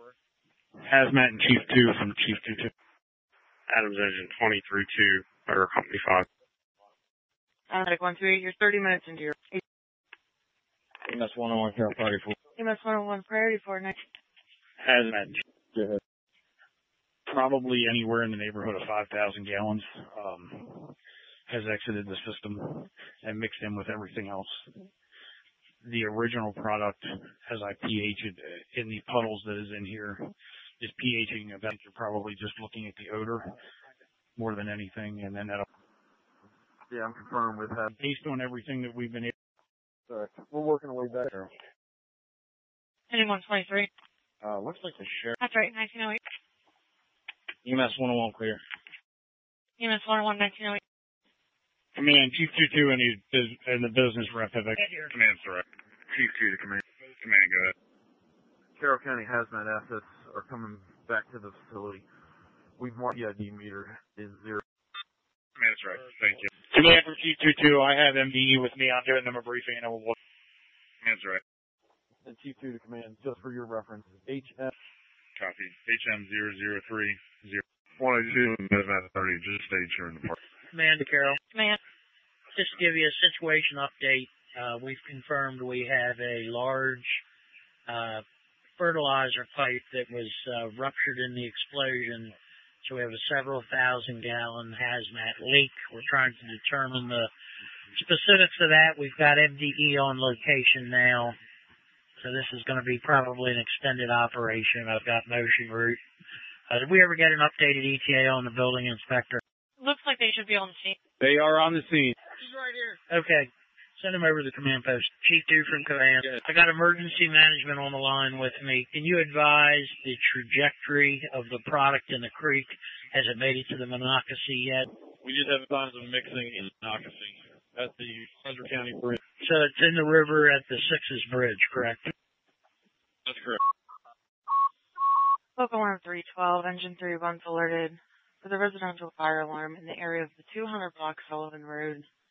Hazmat and Chief 2 from Chief 2-2. Adams Engine 2032, or Company 5. Atlantic 128, you're 30 minutes into your... EMS 101, Carol Priority 4. EMS 101, Priority 4, next. Hazmat and Chief 2. Probably anywhere in the neighborhood of 5,000 gallons has exited the system and mixed in with everything else. The original product, as I pH it in the puddles that is in here, is pHing about, you're probably just looking at the odor more than anything, and then that'll... Yeah, I'm confirmed with that. Based on everything that we've been able... Sorry, we're working our way back there. Heading 123. Looks like the sheriff... That's right, 1908. EMS 101 clear. EMS 101, 1908. Command, Chief 2-2 and the business rep have exited. Command, sir. Chief 2 to command. Command, go ahead. Carroll County hazmat assets are coming back to the facility. We've marked the ID meter is 0. Command, sir. Thank you. Command from Chief 2-2, I have MDE with me. I'm doing them a briefing and I will... Command, sir. And Chief 2 to command, just for your reference, HM. Copy. HM0030. 102 hazmat 30, just stayed here in the park. Command to Carol. Command. Just to give you a situation update, we've confirmed we have a large fertilizer pipe that was ruptured in the explosion. So we have a several thousand-gallon hazmat leak. We're trying to determine the specifics of that. We've got MDE on location now. So this is going to be probably an extended operation. I've got motion route. Did we ever get an updated ETA on the building inspector? Looks like they should be on the scene. They are on the scene. He's right here. Okay. Send him over to the command post. Chief 2 from command. Yes. I got emergency management on the line with me. Can you advise the trajectory of the product in the creek? Has it made it to the Monocacy yet? We just have signs of mixing in Monocacy at the Hunter County Bridge. So it's in the river at the Sixes Bridge, correct? That's correct. Local alarm 312, engine 3 once alerted for the residential fire alarm in the area of the 200 block Sullivan Road.